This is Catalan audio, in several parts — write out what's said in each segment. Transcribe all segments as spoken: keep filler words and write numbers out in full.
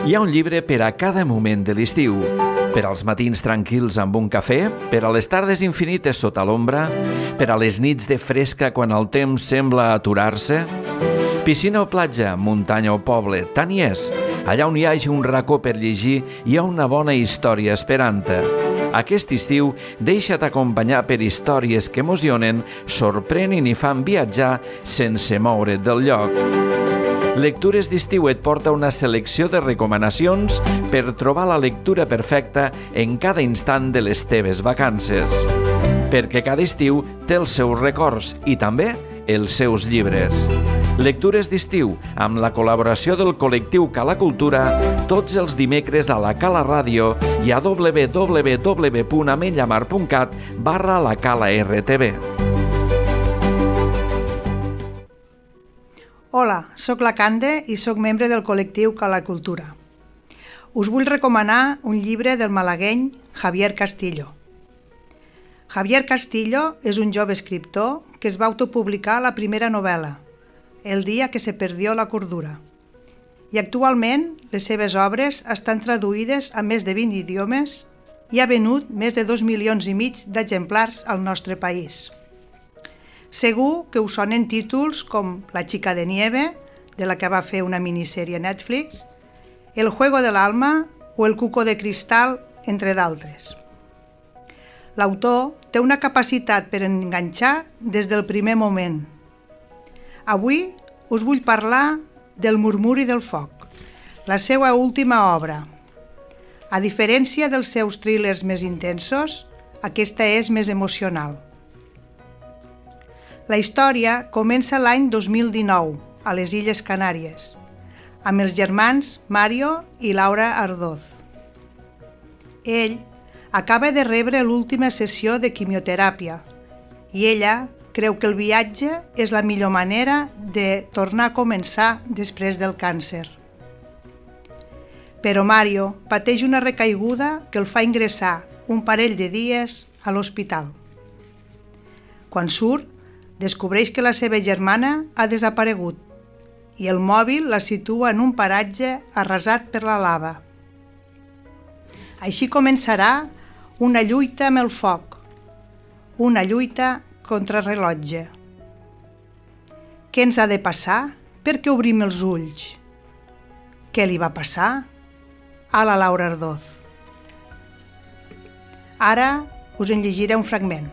Hi ha un llibre per a cada moment de l'estiu. Per als matins tranquils amb un cafè, per a les tardes infinites sota l'ombra, per a les nits de fresca quan el temps sembla aturar-se. Piscina o platja, muntanya o poble, tant hi és. Allà on hi hagi un racó per llegir, hi ha una bona història esperant-te. Aquest estiu, deixa't acompanyar per històries que emocionen, sorprenen i fan viatjar sense moure't del lloc. Lectures d'estiu et porta una selecció de recomanacions per trobar la lectura perfecta en cada instant de les teves vacances. Perquè cada estiu té els seus records i també els seus llibres. Lectures d'estiu, amb la col·laboració del col·lectiu Cala Cultura, tots els dimecres a la Cala Ràdio i a w w w punt ametlla-mar punt cat barra la Cala R T V. Hola, sóc la Cande i sóc membre del col·lectiu Cala Cultura. Us vull recomanar un llibre del malagueny Javier Castillo. Javier Castillo és un jove escriptor que es va autopublicar la primera novel·la, El dia que se perdió la cordura. I actualment les seves obres estan traduïdes a més de vint idiomes i ha venut més de dos milions i mig d'exemplars al nostre país. Segur que us sonen títols com La chica de nieve, de la que va fer una minissèrie a Netflix, El juego del alma o El cuco de cristal, entre d'altres. L'autor té una capacitat per enganxar des del primer moment. Avui us vull parlar del Murmuri del foc, la seva última obra. A diferència dels seus thrillers més intensos, aquesta és més emocional. La història comença l'any dos mil dinou, a les Illes Canàries, amb els germans Mario i Laura Ardoz. Ell acaba de rebre l'última sessió de quimioteràpia i ella creu que el viatge és la millor manera de tornar a començar després del càncer. Però Mario pateix una recaiguda que el fa ingressar un parell de dies a l'hospital. Quan surt, descobreix que la seva germana ha desaparegut i el mòbil la situa en un paratge arrasat per la lava. Així començarà una lluita amb el foc, una lluita contra rellotge. Què ens ha de passar? Per què obrim els ulls? Què li va passar a la Laura Ardoz? Ara us en llegiré un fragment.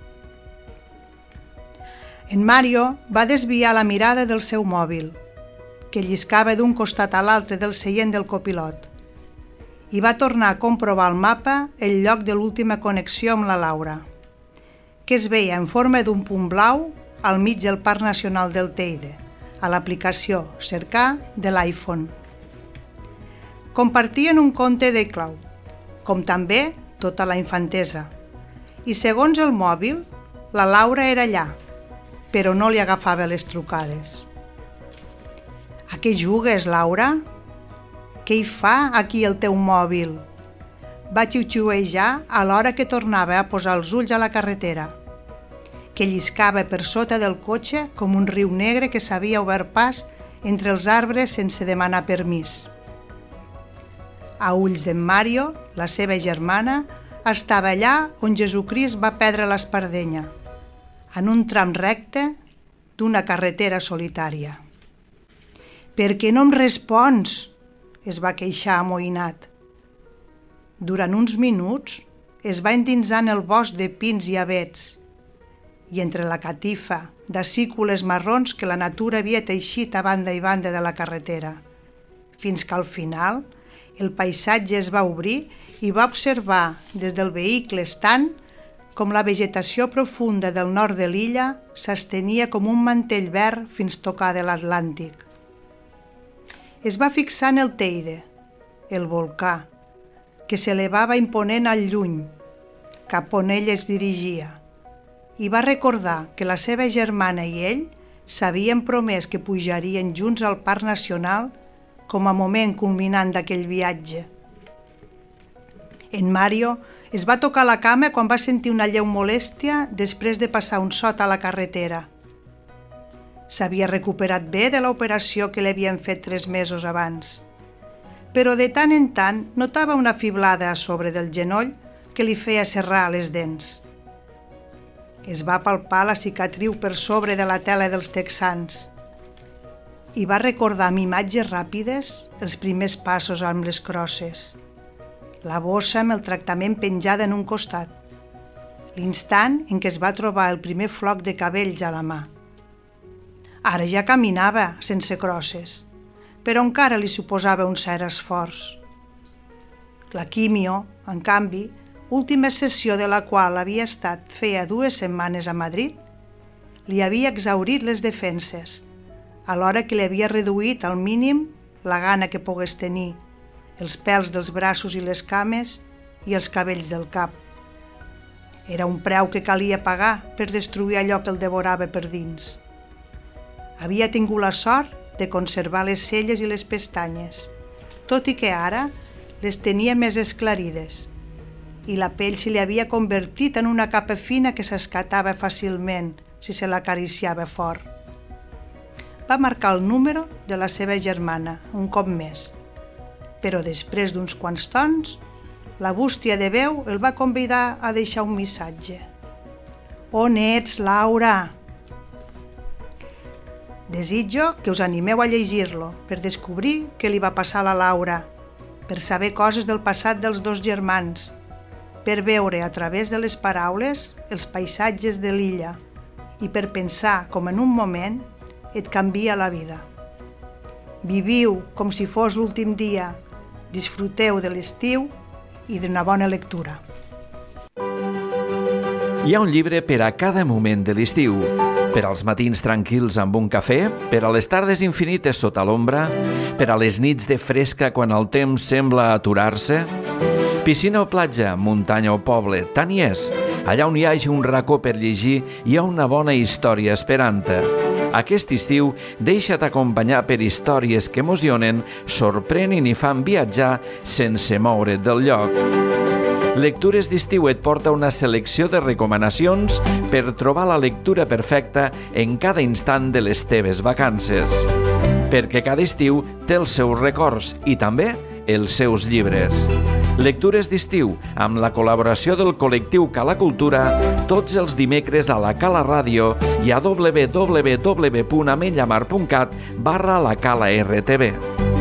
En Mario va desviar la mirada del seu mòbil, que lliscava d'un costat a l'altre del seient del copilot, i va tornar a comprovar al mapa el lloc de l'última connexió amb la Laura, que es veia en forma d'un punt blau al mig del Parc Nacional del Teide, a l'aplicació Cercar de l'iPhone. Compartien un compte d'iCloud, com també tota la infantesa, i segons el mòbil, la Laura era allà, però no li agafava les trucades. A què jugues, Laura? Què hi fa aquí el teu mòbil? Va xiuxiuejar a l'hora que tornava a posar els ulls a la carretera, que lliscava per sota del cotxe com un riu negre que s'havia obert pas entre els arbres sense demanar permís. A ulls d'en Mario, la seva germana, estava allà on Jesucrist va perdre l'espardenya, en un tram recte d'una carretera solitària. «Per què no em respons?», es va queixar amoïnat. Durant uns minuts es va endinsar en el bosc de pins i avets i entre la catifa d'acícules marrons que la natura havia teixit a banda i banda de la carretera, fins que al final el paisatge es va obrir i va observar des del vehicle estant com la vegetació profunda del nord de l'illa s'estenia com un mantell verd fins tocar de l'Atlàntic. Es va fixar en el Teide, el volcà, que s'elevava imponent al lluny, cap on ell es dirigia, i va recordar que la seva germana i ell s'havien promès que pujarien junts al Parc Nacional com a moment culminant d'aquell viatge. En Mario es va tocar la cama quan va sentir una lleu molèstia després de passar un sot a la carretera. S'havia recuperat bé de l'operació que li havien fet tres mesos abans, però de tant en tant notava una fiblada a sobre del genoll que li feia serrar les dents. Es va palpar la cicatriu per sobre de la tela dels texans i va recordar amb imatges ràpides els primers passos amb les crosses, la bossa amb el tractament penjada en un costat, l'instant en què es va trobar el primer floc de cabells a la mà. Ara ja caminava sense crosses, però encara li suposava un cert esforç. La quimio, en canvi, última sessió de la qual havia estat feia dues setmanes a Madrid, li havia exhaurit les defenses, alhora que li havia reduït al mínim la gana que pogués tenir, els pèls dels braços i les cames i els cabells del cap. Era un preu que calia pagar per destruir allò que el devorava per dins. Havia tingut la sort de conservar les celles i les pestanyes, tot i que ara les tenia més esclarides, i la pell se li havia convertit en una capa fina que s'escatava fàcilment si se l'acariciava fort. Va marcar el número de la seva germana un cop més, però després d'uns quants tons, la bústia de veu el va convidar a deixar un missatge. «On ets, Laura?» Desitjo que us animeu a llegir-lo per descobrir què li va passar a la Laura, per saber coses del passat dels dos germans, per veure a través de les paraules els paisatges de l'illa i per pensar com en un moment et canvia la vida. Viviu com si fos l'últim dia, disfruteu de l'estiu i d'una bona lectura. Hi ha un llibre per a cada moment de l'estiu. Per als matins tranquils amb un cafè, per a les tardes infinites sota l'ombra, per a les nits de fresca quan el temps sembla aturar-se. Piscina o platja, muntanya o poble, tant hi és. Allà on hi hagi un racó per llegir, hi ha una bona història esperant-te. Aquest estiu, deixa't acompanyar per històries que emocionen, sorprenen i fan viatjar sense moure't del lloc. Lectures d'estiu et porta una selecció de recomanacions per trobar la lectura perfecta en cada instant de les teves vacances. Perquè cada estiu té els seus records i també els seus llibres. Lectures d'estiu, amb la col·laboració del col·lectiu Cala Cultura, tots els dimecres a la Cala Ràdio i a w w w punt ametlllamar punt cat barra la Cala R T V.